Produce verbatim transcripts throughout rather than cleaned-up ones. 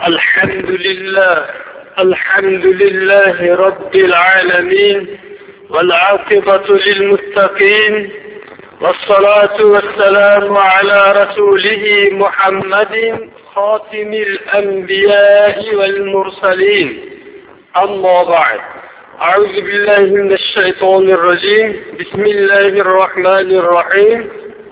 الحمد لله الحمد لله رب العالمين، والعاقبة للمتقين، والصلاة والسلام على رسوله محمد خاتم الأنبياء والمرسلين. أما بعد، أعوذ بالله من الشيطان الرجيم. بسم الله الرحمن الرحيم.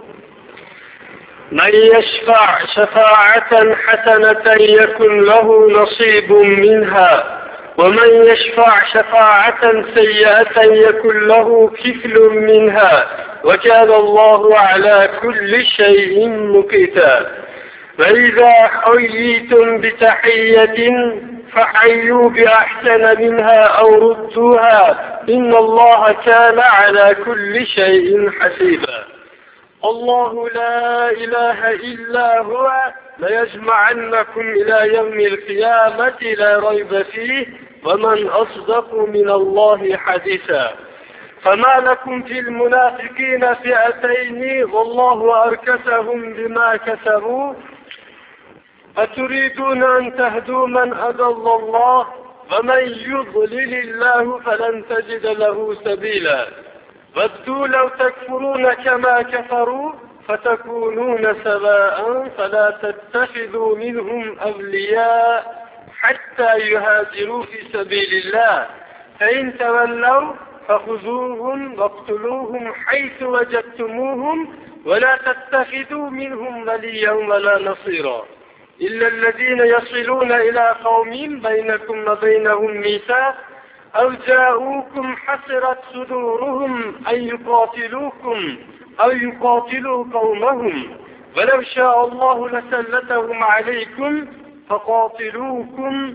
من يشفع شفاعة حسنة يكن له نصيب منها، ومن يشفع شفاعة سيئة يكن له كفل منها، وكان الله على كل شيء مقيتا. فإذا حييتم بتحية فحيوا بأحسن منها أو ردوها، إن الله كان على كل شيء حسيبا. الله لا إله إلا هو ليجمعنكم إلى يوم القيامة لا ريب فيه، ومن أصدق من الله حديثا. فما لكم في المنافقين فئتين والله أركسهم بما كسبوا، أتريدون أن تهدوا من أضل الله، ومن يضلل الله فلن تجد له سبيلا. ودوا لو تكفرون كما كفروا فتكونون سواء، فلا تتخذوا منهم أولياء حتى يهاجروا في سبيل الله، فإن تولوا فخذوهم واقتلوهم حيث وجدتموهم، ولا تتخذوا منهم وليا ولا نصيرا إلا الذين يصلون إلى قوم بينكم وبينهم ميثاق أو جاءوكم حسرت صدورهم أن يقاتلوكم أو يقاتلوا قومهم، ولو شاء الله لسلتهم عليكم فقاتلوكم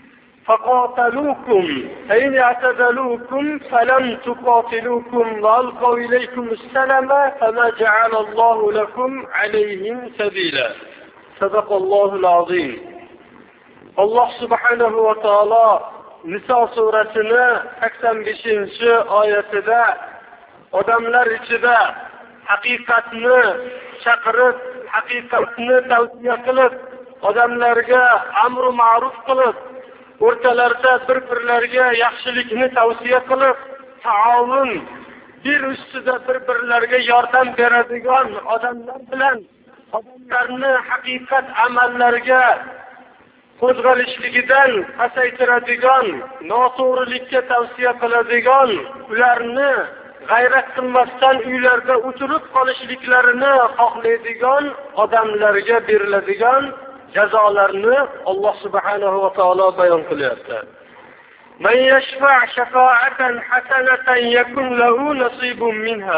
فقاتلوكم فإن اعتزلوكم فلم تقاتلوكم وألقوا إليكم السلام فما جعل الله لكم عليهم سبيلا. صدق الله العظيم. Allah subhanahu va taolo Niso surasini sakson beshinchi oyatida odamlar ichida haqiqatni chaqirib, haqiqatni tavsiya qilib, odamlarga amru ma'ruf qilib, o'rtalarida bir-birlariga yaxshilikni tavsiya qilib, taovun, bir ustida bir-birlariga yordam beradigan odamlar bilan odamlarni haqiqat amallariga qo'zg'alishligidan pasaytiradigan, noto'g'rilikka tavsiya qiladigan, ularni g'ayrat qilmasdan uylarda o'tirib qolishliklarini xohlaydigan odamlarga beriladigan jazolarni Alloh subhanahu va taolo bayon qilyapti. Man yashfa' shafa'atan hasanatan yakun lahu nasibun minha.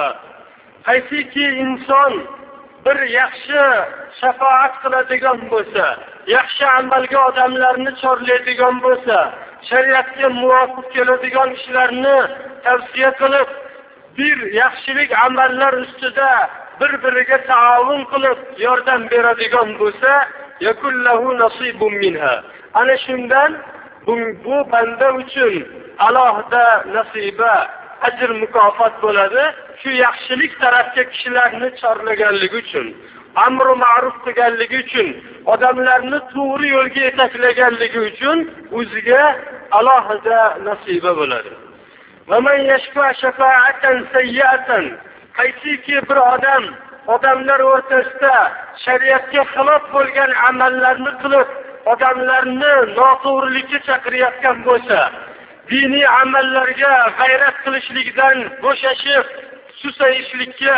Qaysiki inson bir yaxshi shafaat qiladigan bo'lsa, yaxshi amalga odamlarni chorlaydigan bo'lsa, shariatga muvofiq keladigan ishlarni tavsiya qilib, bir yaxshilik amallar ustida bir-biriga taovun qilib yordam beradigan bo'lsa, yakullahu nasibun minha. Ana shundan bu, bu banda uchun alohida nasiba, ajr mukofot bo'ladi. Shu yaxshilik tarafga kishilarni chorlaganligi uchun, amru ma'ruf qilganligi uchun, odamlarni to'g'ri yo'lga yetaklaganligi uchun o'ziga alohida nasiba bo'ladi. Va man yashfa' shafa'atan sayyi'atan. Qaysiki bir odam odamlar o'rtasida shariatga xilof bo'lgan amallarni qilib, odamlarni noto'g'rilikka chaqirayotgan bo'lsa, diniy amallarga g'ayrat qilishlikdan bo'shashib, susayishlikka,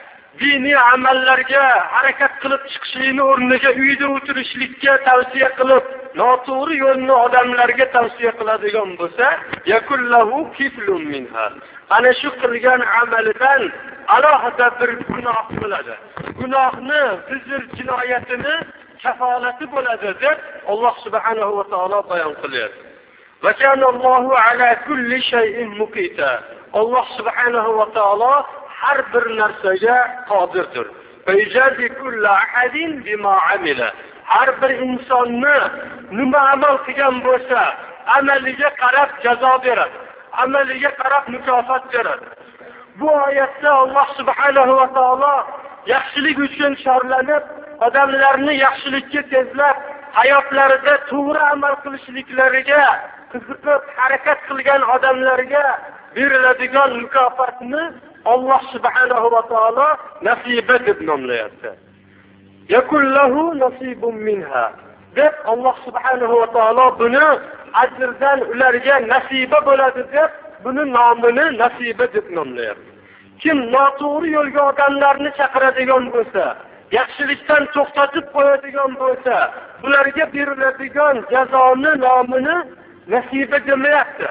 diniy amallarga harakat qilib chiqishlikni o'rniga uyda o'tirishlikka tavsiya qilib, noto'g'ri yo'lni odamlarga tavsiya qiladigan bo'lsa, yakullahu kiflun minha. Ana shu qilgan amalidan alohida bir gunoh bo'ladi. Gunohni, bizr jinoyatini kafolati bo'ladi deb Alloh subhanahu va taolo bayon qilyapti. Va kana Allohu ala kulli shay'in muqita. Alloh subhanahu va taolo har bir narsaga qodirdir. Fa'ijazi kulli ahadin bima amila. Har bir insonni nima amal qilgan bo'lsa, amaliga qarab jazo beradi. Amaliga qarab mukofot beradi. Bu oyatda Alloh subhanahu va taolo yaxshilik uchun chorlanib, odamlarni yaxshilikka tezlab hayotlarida to'g'ri amal qilishliklariga qiziqib harakat qilgan odamlarga beriladigan mukofotni Alloh subhanahu va taolo nasiba deb nomlayapti. Yakullahu nasibun minha deb Alloh subhanahu va taolo buni ajrdan ularga nasiba bo'ladi deb buni nomini nasiba deb nomlayapti. Kim noto'g'ri yo'lga odamlarni chaqiradigan bo'lsa, yaxshilikdan to'xtatib qo'yadigan bo'lsa, ularga beriladigan jazoni nomini nasiba demayapti.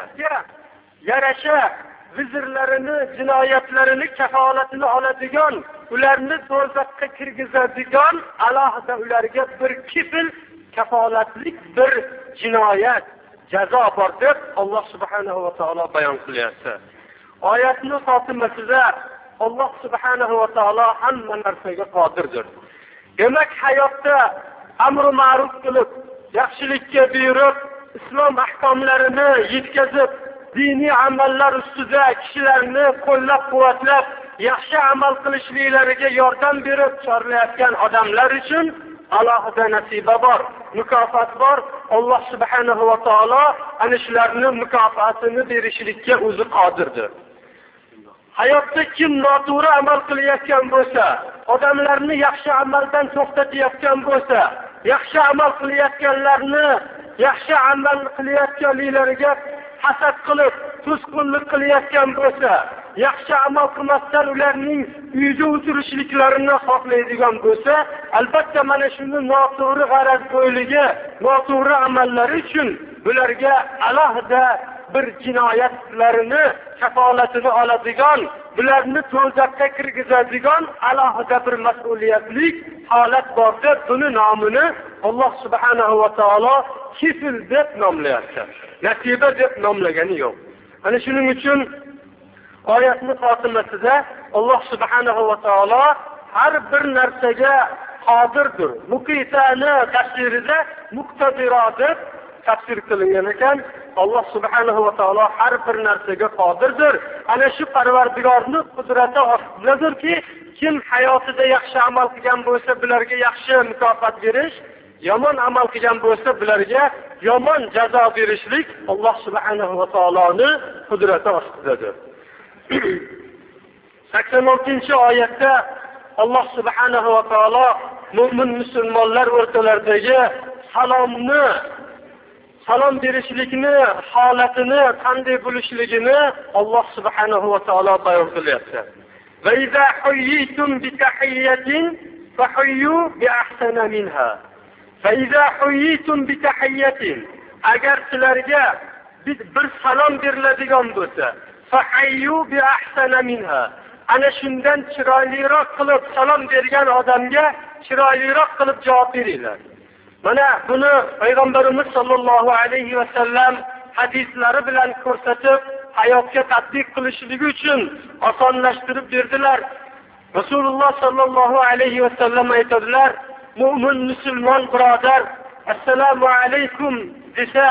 Yarasha vizirlarini, jinoyatlarini kafolatini oladigan, ularni do'zaxga kirgizadigan alohida ularga bir kifil kafolatlik bir jinoyat jazo bor deb Alloh subhanahu va taolo bayon qilyapti. Oyatning xotimasida Alloh subhanahu va taolo hamma narsaga qodirdir. Demak, hayotda amr ma'ruf qilib, yaxshilikka buyurib, islom ahkomlarini yetkazib, diniy amallar ustida kishilarni qo'llab-quvvatlab, yaxshi amal qilishliklariga yordam berib chorlayotgan odamlar uchun alohida nasiba bor, mukofot bor. Alloh subhanahu va taolo ana shularning mukofotini berishlikka o'zi qodirdir. Hayotda kim noto'g'ri amal qilayotgan bo'lsa, odamlarni yaxshi amaldan to'xtatayotgan bo'lsa, yaxshi amal qilayotganlarni yaxshi amal qilayotganliklariga hasad qilib, to'sqinlik qilayotgan bo'lsa, yaxshi amal qilmasdan ularning uyida o'tirishliklarini xohlaydigan bo'lsa, albatta mana shuni noto'g'ri g'araz bo'yligi, noto'g'ri amallari uchun ularga alohida bir jinoyatlarini kafolatini oladigan, bularni to'zaqqa kirgizadigan alohida bir mas'uliyatli holat bor deb buni nomini Alloh subhanahu va taolo kifil deb nomlayapti. Nasiba deb nomlagani yo'q. Ana shuning uchun oyatning xotimasida Alloh subhanahu va taolo har bir narsaga qodirdir. Muqitani tafsirida muqtadiro deb tafsir qilingan ekan. Alloh subhanahu va taolo har bir narsaga qodirdir. Ana shu Parvardigorning qudrati ostidadirki, kim hayotida yaxshi amal qilgan bo'lsa, bularga yaxshi mukofot berish, yomon amal qilgan bo'lsa, bularga yomon jazo berishlik Alloh subhanahu va taoloning qudrati ostidadir. sakson oltinchi oyatda Alloh subhanahu va taolo mu'min musulmonlar o'rtalaridagi salomni salom berishlikni holatini qanday bo'lishligini Alloh subhanahu va taolo bayon qilyapti. Va iza huyyitum bi tahiyyatin fahuyyu bi ahsana minha. Fa iza huyyitum bi tahiyyatin, agar sizlarga bir salom beriladigan bo'lsa, fahuyyu bi ahsana minha, ana shundan chiroyliroq qilib salom bergan odamga chiroyliroq qilib javob beringlar. Mana buni payg'ambarimiz sollallohu alayhi va sallam hadislari bilan ko'rsatib, hayotga tatbiq qilishligi uchun osonlashtirib berdilar. Rasululloh sollallohu alayhi va sallam aytadilar: "Mu'min musulmon birodar, assalomu alaykum desa,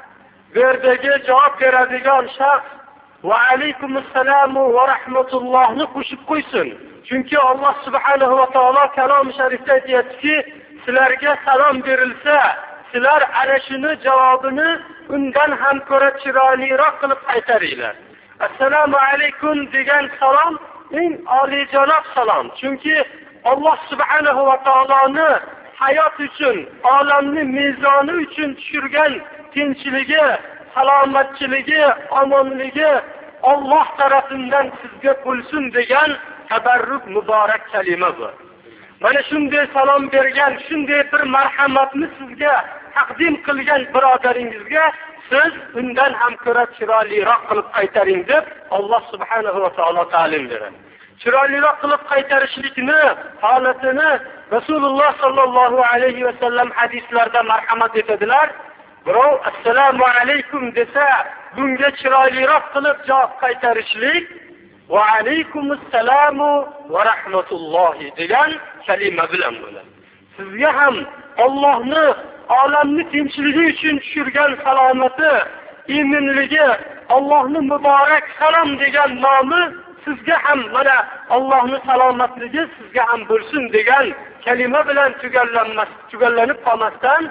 bu yerdagi javob beradigan shaxs va alaykum assalomu va rahmatullohni qo'shib qo'ysin. Chunki Alloh subhanahu va taolo kalom sharifda aytayaptiki, sizlarga salom berilsa, sizlar ana shuni javobini undan ham ko'ra chiroyliroq qilib qaytaringlar. Assalomu alaykum degan salom eng oliyjanob salom. Chunki Alloh subhanahu va taoloni hayot uchun, olamni mezoni uchun tushirgan tinchligi, salomatchiligi, omonligi Alloh tarafidan sizga bo'lsin degan tabarruk muborak kalima bu. Mana shunday salom bergan, shunday bir marhamatni sizga taqdim qilgan birodaringizga siz undan ham ko'ra chiroyliroq qilib qaytaring deb Alloh subhanahu va taolo ta'lim beradi. Chiroyliroq qilib qaytarishlikni holatini Rasululloh sollallohu alayhi va sallam hadislarda marhamat etadilar. Birov assalomu alaykum desa, bunga chiroyliroq qilib javob qaytarishlik va alaykumussalamo va rahmatullohi degan kalima bilan bo'ladi. Sizga ham Allohni olamni tinchligi uchun tushirgan salomati, iymonligi, Allohning muborak salom degan nomi sizga ham mana Allohning salomatligi sizga ham bo'lsin degan kalima bilan tugallanmas, tugallanib qolmasdan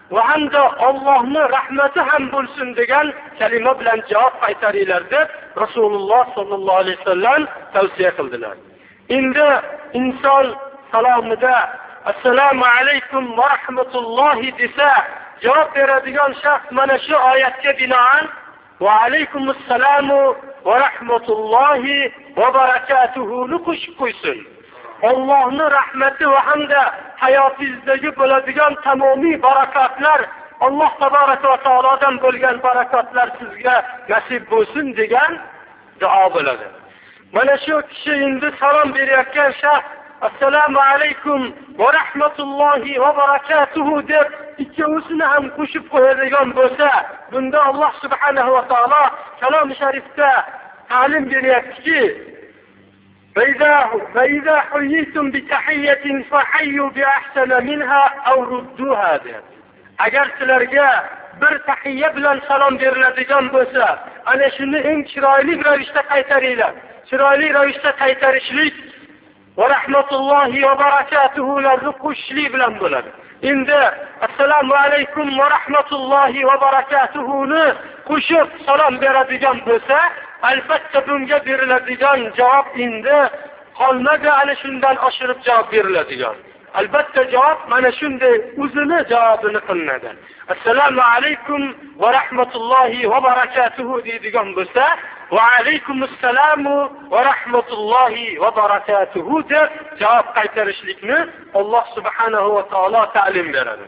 va hamda Allohning rahmati ham bo'lsin degan kalima bilan javob qaytaringlar deb Rasululloh sollallohu alayhi vasallam tavsiya qildilar. Endi inson salomida assalomu alaykum va rahmatullohi desa, javob beradigan shaxs mana shu oyatga binoan va alaykumus salamu va rahmatullohi va barakatuhu ni qo'shib qo'ysin. Allohning rahmati va hamda hayotingizdagi bo'ladigan tamomiy barakatlar, Alloh tabaraka va taolodan bo'lgan barakatlar sizga nasib bo'lsin degan duo bo'ladi. Mana shu kishi endi salom berayotgan shaxs assalomu alaykum va rahmatullohi va barakatuhu deb ikkovsini ham qo'shib qo'yadigan bo'lsa, bunda Alloh subhanahu va taolo kalom sharifda ta'lim beryaptiki, فإذا حييتم بتحية فحيوا بأحسن منها أو ردوها. Agar sizlarga bir tahiyya bilan salom beriladigan bo'lsa, ana shuni eng chiroyli ravishda qaytaringlar. Chiroyli ravishda qaytarishlik va rahmatullohi va barakatuhu larni qo'shishlik bilan bo'ladi. Endi assalomu alaykum va rahmatullohi va barakatuhu ni qo'shib salom beradigan bo'lsa, albatta bunga beriladigan javob endi qolmaga ana shundan oshirib javob beriladigan. Albatta javob mana shunday o'zini javobini qilinadi. Assalomu alaykum va rahmatullohi va barakatuhu deydigan bo'lsa, va alaykumus salamu va rahmatullohi va barakatuhu deb javob qaytarishlikni Alloh subhanahu va taolo ta'lim beradi.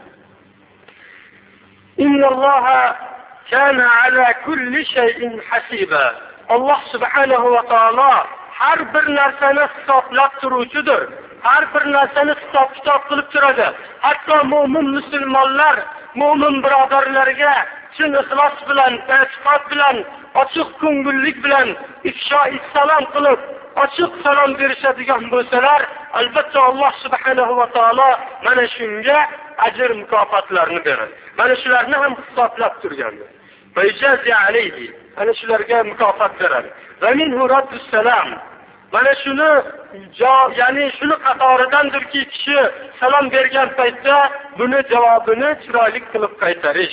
Innalloha kana ala kulli shay'in hasiba. Alloh subhanahu va taolo har bir narsani hisoblab turuvchidir. Har bir narsani hisob-kitob qilib turadi. Hatto mu'min musulmonlar, mu'min birodarlarga chin ixlos bilan, e'tiqod bilan, ochiq ko'ngillik bilan ifsho salom qilib, ochiq salom berishadigan bo'lsalar, albatta Alloh subhanahu va taolo mana shunga ajr mukofotlarini beradi. Mana shularni ham hisoblab turgandir. Bayjazi alayhi, ana shularga mukofot beradi. Va minhu raddus salam. Mana shuni ya'ni shuni qatoridandirki, kishi salom bergan paytda buni javobini chiroyli qilib qaytarish.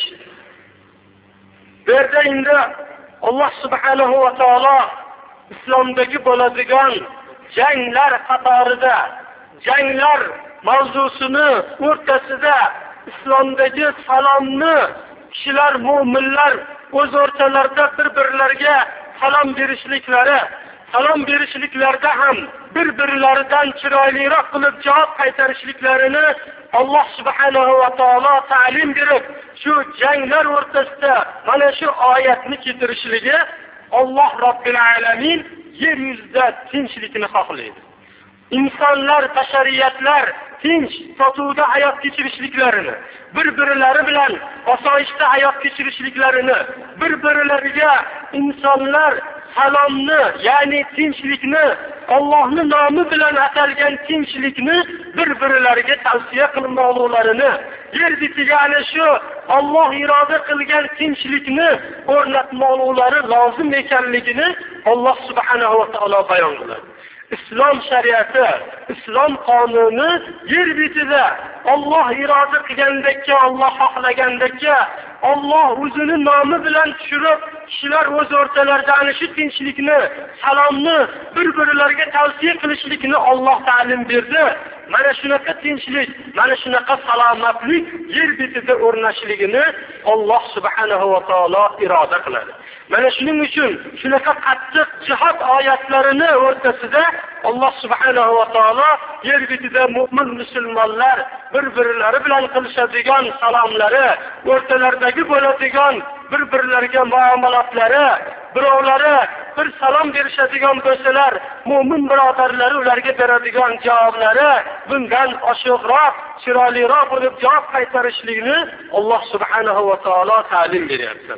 Bu yerda endi Alloh subhanahu va taolo islomdagi bo'ladigan janglar qatorida, janglar mavzusini o'rtasida islomdagi salomni kishilar, mu'minlar o'z o'rtalarida bir-birlariga salom berishliklari, salom berishliklarda ham bir-birlaridan chiroyliroq qilib javob qaytarishliklarini Alloh subhanahu va taolo ta'lim berib, shu janglar o'rtasida mana shu oyatni keltirishligi Alloh Robbil alamin yer yuzida tinchlikni xohlaydi. İnsanlar, bashariyatlar tinch, totuvda hayot kechirishliklarini, bir-birlari bilan osoyishta hayot kechirishliklarini, bir-birlariga insonlar salomni, ya'ni tinchlikni, Allohning nomi bilan atalgan tinchlikni bir-birlariga tavsiya qilmoqlarini, yer bitiga ana shu Alloh iroda qilgan tinchlikni o'rnatmoqlari lozim ekanligini Alloh subhanahu va taolo bayon qiladi. İslam şariatı, İslam qonuni yer bitida Alloh iroda qilgandekka, Alloh xohlagandekka, Alloh o'zining nomi bilan tushirib, kishilar o'z o'rtalarida ana shu tinchlikni, salomni bir-birlariga tavsiya qilishlikni Alloh ta'lim berdi. Mana shunaqa tinchlik, mana shunaqa salomatlik yer bitida o'rnashligini Alloh subhanahu va taolo iroda qiladi. Mana shuning uchun shunaqa qattiq jihad oyatlarini o'rtasida Alloh subhanahu va taolo yer bitida mu'min musulmonlar bir-birlari bilan qilishadigan salomlari, o'rtalaridagi bo'ladigan bir-birlariga muomalatlari, birovlari bir salom berishadigan bo'lsalar, mu'min birodarlari ularga beradigan javoblari bundan oshiqroq, chiroyliroq bo'lib javob qaytarishlikni Alloh subhanahu va taolo ta'lim beryapti.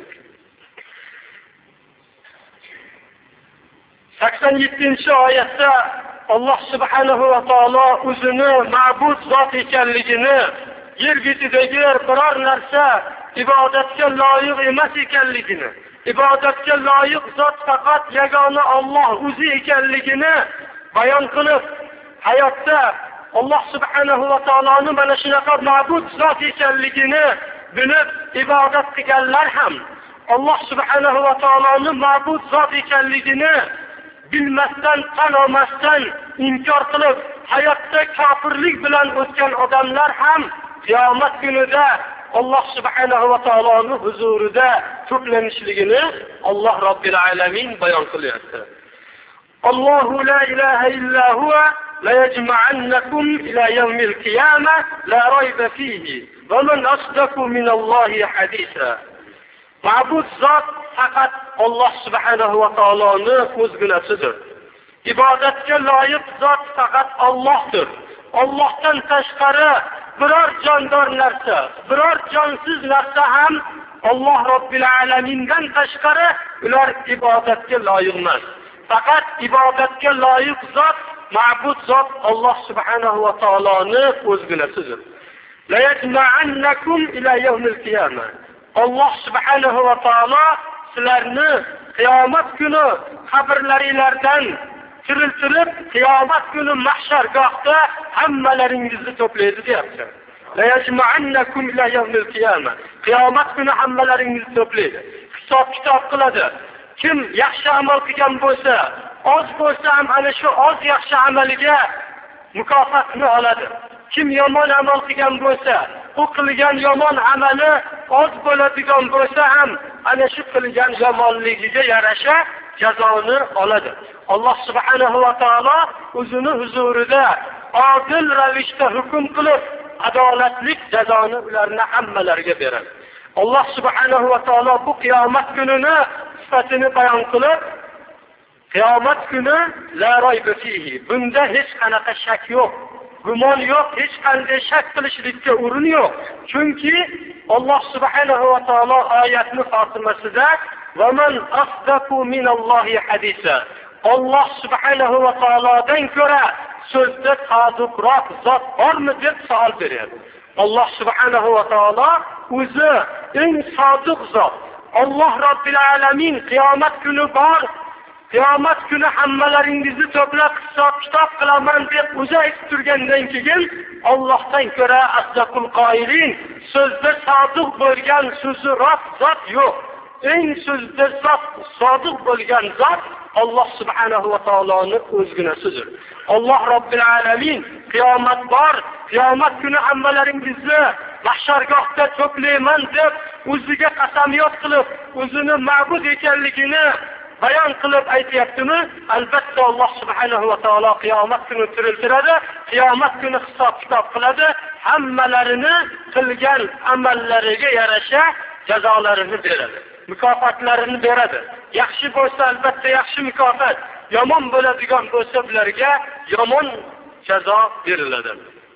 sakson yettinchi oyatda Alloh subhanahu va taolo o'zini ma'bud zot ekanligini, yer betidagi biror narsa ibodatga loyiq emas ekanligini, ibodatga loyiq zot faqat yagona Alloh o'zi ekanligini bayon qilib, hayotda Alloh subhanahu va taoloning mana shunaqa ma'bud zot ekanligini bilib ibodat qilganlar ham Alloh subhanahu va taoloning ma'bud zot ekanligini bilmasdan, tan olmasdan inkor qilib hayotda kofirlik bilan o'tgan odamlar ham qiyomat kunida Alloh subhanahu va taoloning huzurida to'planishligini Alloh robbil alamin bayon qilyapti. Allohu la ilaha illa huwa la yajma'annakum ila yawmil qiyamah la rayba fihi va man asdaqu minallohi hadisa. Ma'bud zot faqat Alloh subhanahu va taoloning o'zginasidir. Ibodatga loyiq zot faqat Allohdir. Allohdan tashqari biror jondor narsa, biror jonsiz narsa ham Alloh robbil alamindan tashqari ular ibodatga loyiq emas. Faqat ibodatga loyiq zot, ma'bud zot Alloh subhanahu va taoloning o'zginasidir. La yajma'annakum ila yawmil qiyamah. Alloh subhanahu va taolo sizlarni qiyomat kuni qabrlaringizdan tiriltirib, qiyomat kuni mahshargohda hammalaringizni to'playdi deyapti. La yajma'annakum ila yawmil qiyamah. Qiyomat kuni hammalaringizni to'playdi. Hisob kitob qiladi. Kim yaxshi amal qilgan bo'lsa, oz bo'lsa ham ana shu oz yaxshi amaliga mukofotni oladi. Kim yomon amal qilgan bo'lsa, u qilgan yomon amali oz bo'ladigan bo'lsa ham ana shu qilgan yomonligiga yarasha jazoni oladi. Alloh subhanahu va taolo o'zining huzurida adil ravishda hukm qilib, adolatlik jazoni ularni hammalariga beradi. Alloh subhanahu va taolo bu qiyomat kunini sifatini bayon qilib, qiyomat kuni la rayba fihi, bunda hech qanaqa shak yo'q. Gumon yo'q, hech qanday shak qilishlikka o'rin yo'q. Chunki Alloh subhanahu va taolo oyatning xotimasida va man asdaqu minallohi hadisa. Alloh subhanahu va taolodan ko'ra so'zda sodiqroq zot bormi deb savol beryapti. Alloh subhanahu va taolo o'zi eng sodiq zot. Alloh robbil alamin qiyomat kuni bor. Qiyomat kuni hammalaringizni to'plab hisob kitob qilaman deb o'zi aytib turgandan keyin Allohdan ko'ra asdaqul qoilin, so'zda sodiq bo'lgan so'zi rost zot yo'q. Eng so'zda zot sodiq bo'lgan zot Alloh subhanahu va taoloning o'zginasidir. Alloh robbil alamin qiyomat bor, qiyomat kuni hammalaringizni mahshargohda to'playman deb o'ziga qasamyod qilib, o'zini ma'bud ekanligini bayon qilib aytayaptimi? Albatta Alloh subhanahu va taolo qiyomat kuni tiriltiradi, qiyomat kuni hisob kitob qiladi, hammalarini qilgan amallariga yarasha jazolarini beradi, mukofotlarini beradi. Yaxshi bo'lsa albatta yaxshi mukofot, yomon bo'ladigan bo'lsa ularga yomon jazo beriladi.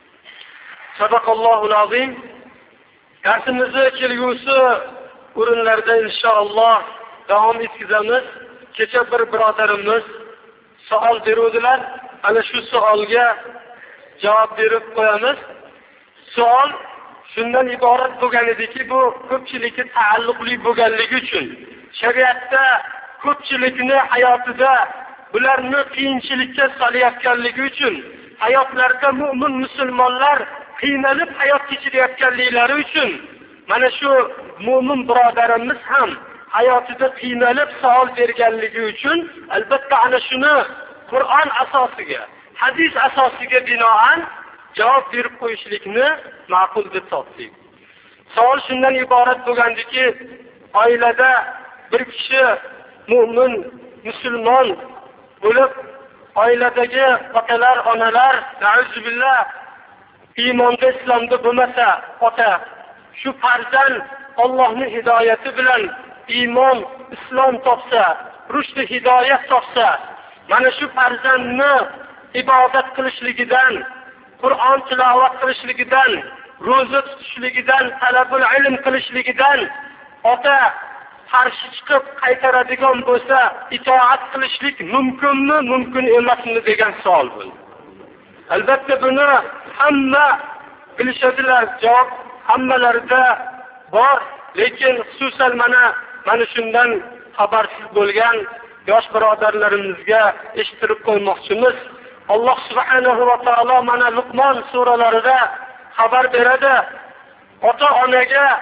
Sadaqallohul azim. Darsimizni kelgusi o'rinlarda inshaalloh davom etkazamiz. Kecha bir birodarimiz savol beruvdilar. Ana shu savolga javob berib qo'yamiz. Savol shundan iborat bo'lgan ediki, bu ko'pchilikka taalluqli bo'lganligi uchun shariatda ko'pchilikni hayotida ularni qiyinchilikka solayotganligi uchun, hayotlarida mu'min musulmonlar qiynalib hayot kechirayotganliklari uchun mana shu mu'min birodarimiz ham hayotida qiynalib savol berganligi uchun albatta ana shuni Qur'on asosiga, hadis asosiga binoan javob berib qo'yishlikni ma'qul deb topdik. Savol shundan iborat bo'lgandiki, oilada bir kishi mu'min, musulmon bo'lib, oiladagi otalar, onalar, na'uzubillah, iymonda, islomda bo'lmasa, ota shu farzand Allohning hidoyati bilan iymon, islom topsa, rushd hidoyat topsa, mana shu farzandni ibodat qilishligidan, Qur'on tilovat qilishligidan, ro'za tutishligidan, talabul ilm qilishligidan ota qarshi chiqib qaytaradigan bo'lsa, itoat qilishlik mumkinmi, mumkin emasmi degan savol bo'ldi. Albatta buni hamma bilishadilar, javob hammalarida bor, lekin xususan mana mana shundan xabarsiz bo'lgan yosh birodarlarimizga eshittirib qo'ymoqchimiz. Alloh subhanahu va taolo mana Luqmon suralarida xabar beradi. Ota-onaga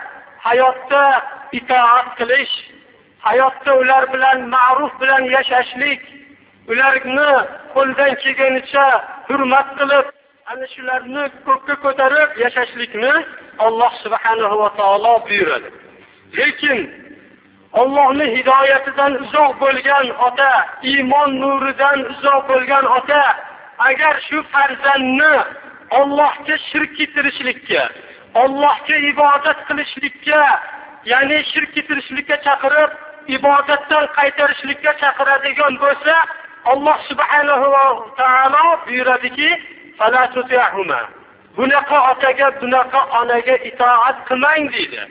hayotda itoat qilish, hayotda ular bilan ma'ruf bilan yashashlik, ularni qo'ldan kelganicha hurmat qilib, ana shularni ko'kka ko'tarib yashashlikni Alloh subhanahu va taolo buyuradi. Lekin Allohning hidoyatidan uzoq bo'lgan ota, iymon nuridan uzoq bo'lgan ota agar shu farzandni Allohga shirk keltirishlikka, Allohga ibodat qilishlikka, ya'ni shirk keltirishlikka chaqirib, ibodatdan qaytarishlikka chaqiradigan bo'lsa, Alloh subhanahu va taolo buyuradiki, fala tuti'huma. Bunaqa otaga, bunaqa onaga itoat qilmang deydi.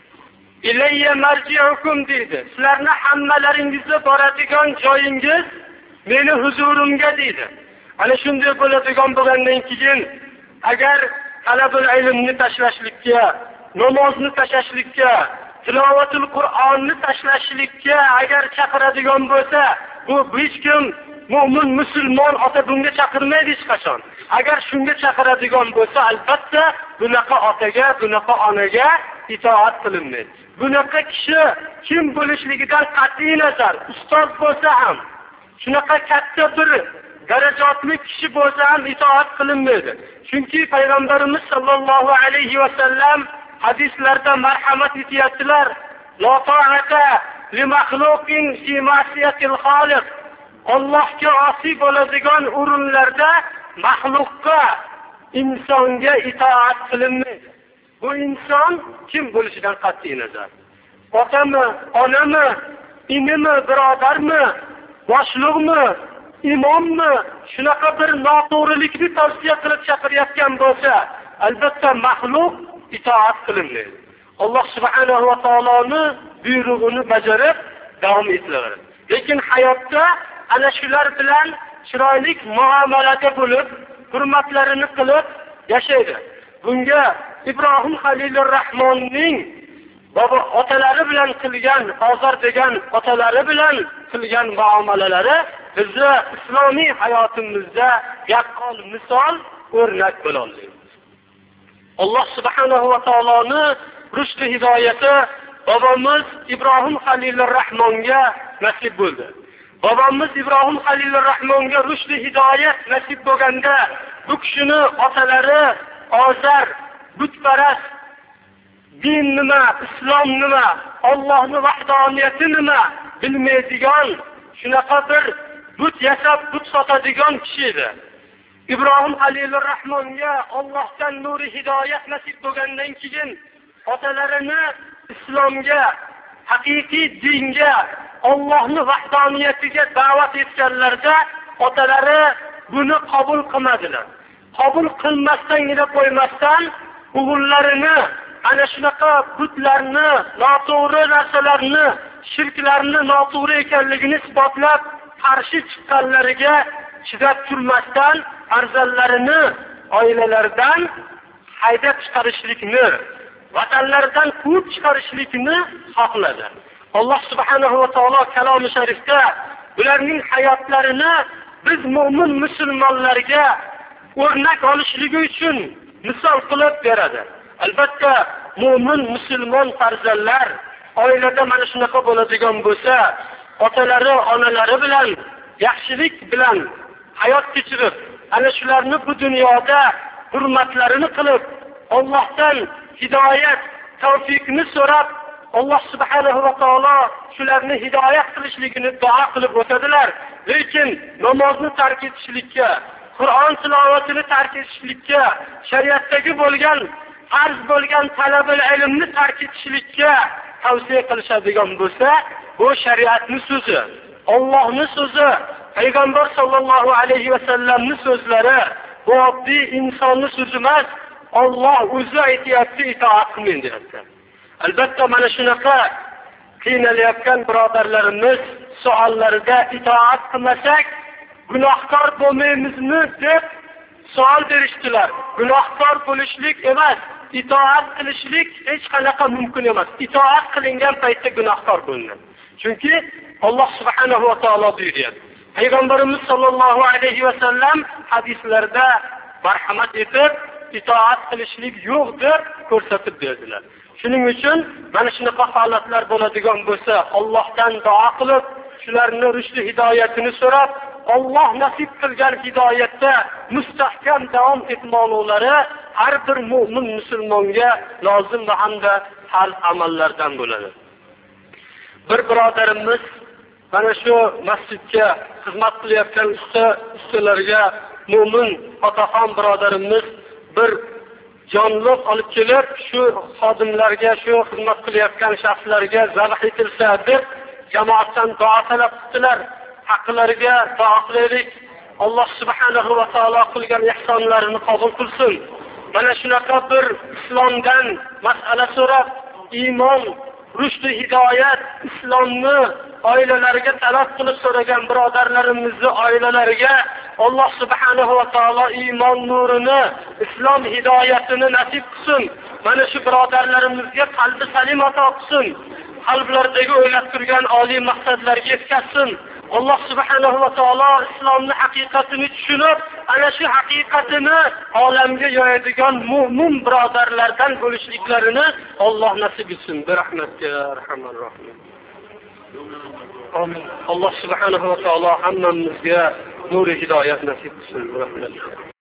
Ilayya marji'ukum deydi. Sizlarning hammalaringizni boradigan joyingiz meni huzurimga deydi. Ana shunday bo'ladigan bo'lgandan keyin agar talabul ilmni tashlashlikka, namozni tashlashlikka, tilovatul Qur'onni tashlashlikka agar chaqiradigan bo'lsa, bu hech kim mu'min musulmon ota bunga chaqirmaydi hech qachon. Agar shunga chaqiradigan bo'lsa, albatta bunaqa otaga, bunaqa onaga itoat qilinmaydi. Bunaqa kishi kim bo'lishligidan qat'iy nazar, ustoz bo'lsa ham, shunaqa katta bir darajatli kishi bo'lsa ham itoat qilinmaydi. Chunki payg'ambarimiz sollallohu alayhi va sallam hadislarda marhamat etyaptilar. La ta'ata li makhluqin fi ma'siyatil xoliq. Allohga osiy bo'ladigan o'rinlarda maxluqqa, insonga itoat qilinmaydi. Bu inson kim bo'lishidan qat'iy nazar. Otami, onami, inimi, birodarmi, boshliqmi, imommi, shunaqa bir noto'g'rilikni tavsiya qilib chaqirayotgan bo'lsa, albatta maxluq itoat qilinmaydi. Alloh subhanahu va taoloning buyrug'ini bajarib davom etilaveradi. Lekin hayotda ana shular bilan chiroyli muomalada bo'lib, hurmatlarini qilib yashaydi. Bunga Ibrohim Xalilur Rahmonning baba otalari bilan qilgan, hozir degan otalari bilan qilgan muomalalari bizni islomiy hayotimizda yaqqol misol, o'rnak bo'la oladi. Alloh subhanahu va taoloning rushd hidoyati bobomiz Ibrohim Xalilur Rahmonga nasib bo'ldi. Bobomiz Ibrohim Xalilur Rahmonga rushd hidoyat nasib bo'lganda, bu kishini otalari Ozar, butparast, din nima, islom nima, Allohning vahdoniyati nima bilmaydigan, shunaqa bir but yasab, but sotadigan kishi edi. Ibrohim Xalilur Rahmonga Allohdan nuri hidoyat nasib bo'lgandan keyin otalarini islomga, haqiqiy dinga, Allohning vahdoniyatiga da'vat etganlarda otalari buni qabul qilmadilar. Qabul qilmasdan-gina qo'ymasdan o'g'illarini ana shunaqa butlarni, noto'g'ri narsalarni, shirklarni noto'g'ri ekanligini isbotlab qarshi chiqqanlariga chidab turmasdan farzandlarini oilalaridan haydab chiqarishlikni, vatanlaridan quvib chiqarishlikni xohladi. Alloh subhanahu va taolo kalomi sharifda ularning hayotlarini biz mu'min musulmonlarga o'rnak olishligi uchun misol qilib beradi. Albatta mu'min musulmon farzandlar oilada mana shunaqa bo'ladigan bo'lsa, otalari, onalari bilan yaxshilik bilan hayot kechirib, ana shularni bu dunyoda hurmatlarini qilib, Allohdan hidoyat, tavfiqni so'rab, Alloh subhanahu va taolo shularni hidoyat qilishligini duo qilib o'tadilar. Lekin namozni tark etishlikka, Qur'on tilovatini tark etishlikka, shariatdagi bo'lgan farz bo'lgan talabul ilmni tark etishlikka tavsiya qilishadigan bo'lsa, bu shariatning so'zi, Allohning so'zi, payg'ambar sollallohu alayhi va sallamning so'zlari, bu oddiy insonning so'zi emas. Alloh o'zi aytayapti, itoat qiling deyapti. Albatta mana shunaqa qiynalayotgan birodarlarimiz savollarida itoat qilmasak gunohkor bo'lmaymizmi deb savol berishdilar. Gunohkor bo'lishlik emas, itoat qilishlik hech qanaqa mumkin emas. Itoat qilingan paytda gunohkor bo'linadi. Chunki Alloh subhanahu va taolo buyuryapti. Payg'ambarimiz sollallohu alayhi va sallam hadislarda marhamat etib, itoat qilishlik yo'q deb ko'rsatib berdilar. Shuning uchun mana shunaqa holatlar bo'ladigan bo'lsa, Allohdan duo qilib, shularni rushdi hidoyatini so'rab, Alloh nasib qilgan hidoyatda mustahkam davom etmoqlari har bir mu'min musulmonga lozim va hamda farz amallardan bo'ladi. Bir birodarimiz mana shu masjidga xizmat qilayotgan usta ustalarga mu'min otaxon birodarimiz bir jonliq olib kelib, shu xodimlarga, shu xizmat qilayotgan shaxslarga zabh etilsa deb jamoatdan duo talab qildilar. Haqlariga duo qilaylik. Alloh subhanahu va taolo qilgan ihsonlarini qabul qilsin. Mana shunaqa bir islomdan masala so'rab, iymon, rushd, hidoyat, islomni oilalariga talab qilib so'ragan birodarlarimizni oilalariga Alloh subhanahu va taolo iymon nurini, islom hidoyatini nasib qilsin. Mana shu birodarlarimizga qalbi salim ato qilsin. Qalblaridagi o'ylab turgan oliy maqsadlarga yetkazsin. Alloh subhanahu va taolo islomning haqiqatini tushunib, ana shu haqiqatini olamga yoyadigan mu'min birodarlardan bo'lishliklarini Alloh nasib etsin. Bi rahmatga arhamar rohim. Amin. Alloh subhanahu va taolo hammamizga nur hidoyat nasib qilsin.